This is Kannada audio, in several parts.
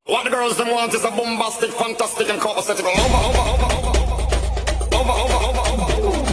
What the girls them want is a bombastic, fantastic and copacetic over.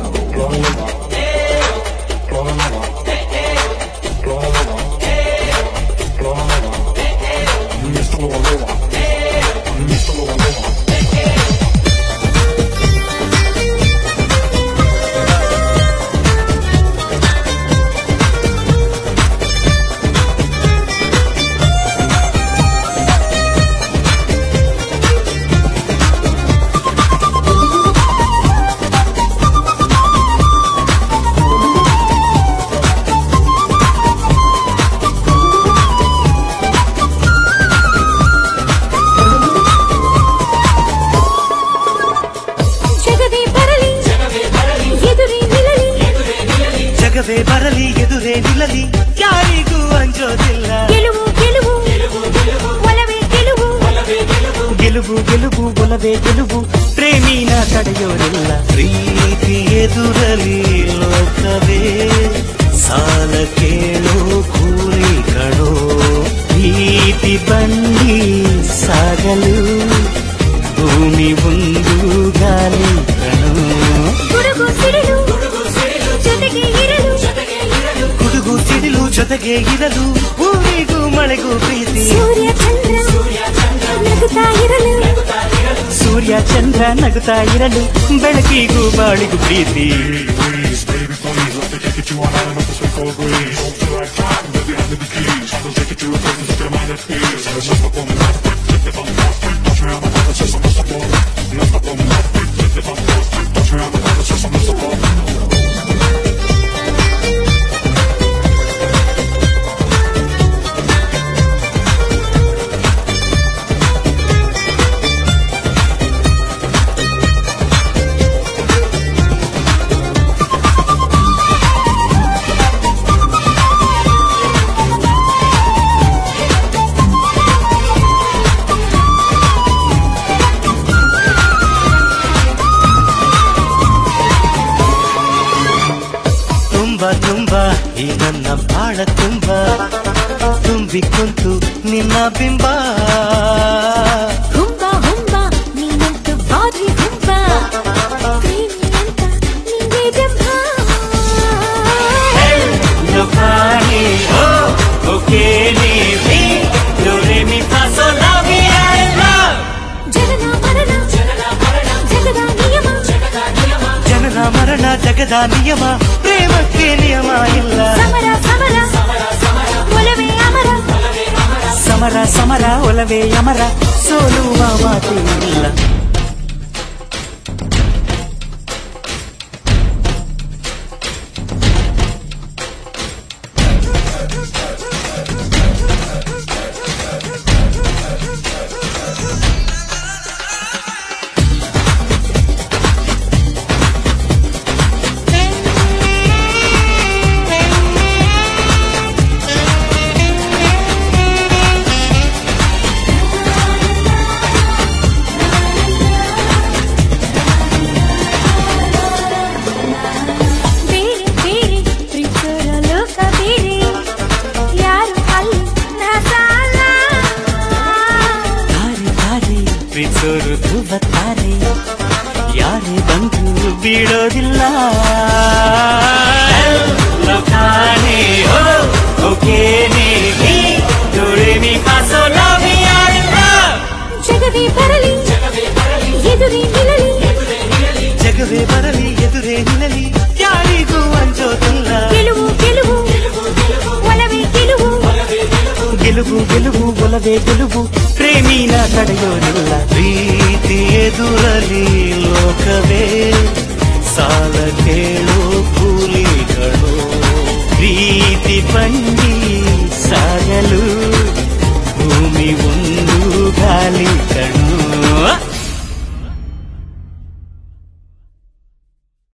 ಜಗವೇ ಬರಲಿ ಎದುರೇ ನಿಲ್ಲಲಿ ಯಾರಿಗೂ ಅಂಜೋದಿಲ್ಲ ಗೆಲುವು ಗೆಲುವು ಒಲವೇ ಗೆಲುವು ಗೆಲುವು ಗೆಲುವು ಒಲವೇ ಗೆಲುವು ಪ್ರೇಮಿನ ತಡೆಯೋರಿಲ್ಲ ಪ್ರೀತಿ ಎದುರಲಿ ಲೋಕವೇ ಸಾಲ ಕೇಳೋ ಕೂಲಿ ಕಣೋ ಪ್ರೀತಿ ಬಂಡಿ ಸಾಗಲು ಭೂಮಿ ಒಂದು ಗಾಲಿ ಕಣೋ ಗುಡುಗು ಸಿಡಿಲು ಜೊತೆಗೆ ಇರಲು ಗುಡುಗು ಸಿಡಿಲು ಜೊತೆಗೆ ಇರಲು ಭೂಮಿಗೂ ಮಳೆಗೂ ಪ್ರೀತಿ ಸೂರ್ಯ ಚಂದ್ರ ನಗುತ್ತಾ ಇರಲು ಸೂರ್ಯ ಚಂದ್ರ ನಗುತ್ತಾ ಇರಲು ಬೆಳಕಿಗೂ ಬಾಳಿಗೂ ಪ್ರೀತಿ ತುಂಬ ಈ ನನ್ನ ಬಾಳ ತುಂಬ ತುಂಬಿ ಕುಂತು ನಿನ್ನ ಬಿಂಬ ಹುಂಬ ಹುಂಬ ನೀನಂತೂ ಬಾರಿ ಹುಂಬ ಪ್ರೇಮಿ ಅಂತ ನಿಂಗೆ ಜಂಬ ಲೋಕಾನಿ okay ನೀವಿ do re mi fa so la ವಿ ಐ ಲವ್ ಜನನ ಮರಣ ಜಗದ ನಿಯಮ ಜನನ ಮರಣ ಜಗದ ನಿಯಮ ಪ್ರೇಮಕ್ಕೆ ನಿಯಮ ಇಲ್ಲ ಸಮರ ಒಲವೇ ಅಮರ ಸಮರ ಸಮರ ಒಲವೇ ಅಮರ ಸೋಲುವ ಮಾತು ಇಲ್ಲ ಪ್ರೀತಿಸೋರು ಧ್ರುವತಾರೆ ಯಾರೇ ಬಂದು ಬೀಳೋದಿಲ್ಲ ಲೋಕಾನೆ okay ನೀವಿ do re mi fa so la ವಿ ಐ ಲವ್ ಜಗವೇ ಬರಲಿ ಎದುರೇ ನಿಲ್ಲಲಿ ಜಗವೇ ಬರಲಿ ಎದುರೇ ನಿಲ್ಲಲಿ ಯಾರಿಗೂ ಅಂಜೋದಿಲ್ಲ ಗೆಲುವು ಗೆಲುವು ಒಲವೇ ಗೆಲುವು ಗೆಲುವು ಗೆಲುವು ಒಲವೇ ಗೆಲುವು ಪ್ರೇಮಿನ ತಡೆಯೋರಿಲ್ಲ ಪ್ರೀತಿ ಎದುರಲಿ ಲೋಕವೇ ಸಾಲ ಕೇಳೋ ಕೂಲಿಗಳು ಪ್ರೀತಿ ಬಂದ